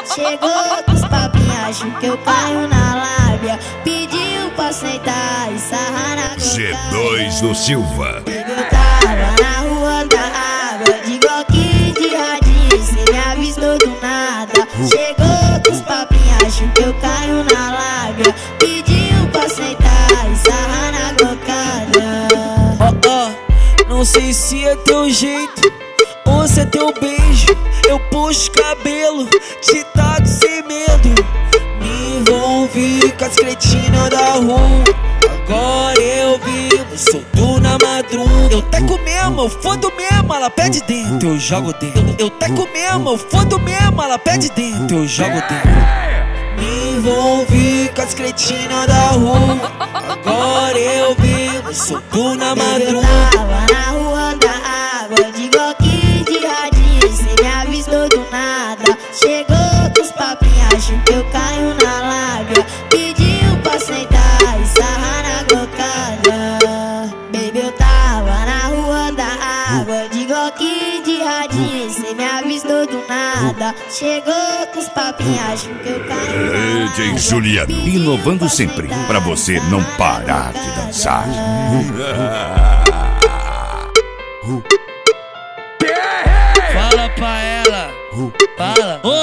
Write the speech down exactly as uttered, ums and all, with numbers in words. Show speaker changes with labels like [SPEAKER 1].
[SPEAKER 1] Chegou com os papinhos, acho que eu caio na lábia. Pediu pra sentar e sarrar na
[SPEAKER 2] G dois do Silva.
[SPEAKER 1] Eu tava na rua da água, de glock de radinho, cê me avistou do nada. Chegou com os papinhos, acho que eu caio na lábia. Pediu pra sentar e sarrar na glocada.
[SPEAKER 3] Ó, ó, não sei se é teu jeito ou se é teu beijo. Eu puxo cabelo, te taco sem medo. Me envolvi com as cretinas da rua. Agora eu vivo solto na madruga. Eu teco mesmo, eu fodo mesmo, ela pede dentro, eu jogo dentro. Eu teco mesmo, eu fodo mesmo, ela pede dentro, eu jogo dentro. Me envolvi com as cretinas da rua. Agora eu vivo solto na madruga.
[SPEAKER 1] Eu tava na rua da água, de glock de radinho, cê me avistou do nada. Chegou com os papinhos, acho que eu caio na lábia. Pediu pra sentar e sarrar na glocada. Baby, eu tava na rua da água, de glock de radinho, cê me avistou do nada. Chegou com os papinhos, acho que eu caio na
[SPEAKER 2] D J
[SPEAKER 1] lábia.
[SPEAKER 2] Juliano, inovando sempre, pra você não parar de dançar.
[SPEAKER 3] Fala pra ela, fala. Ô,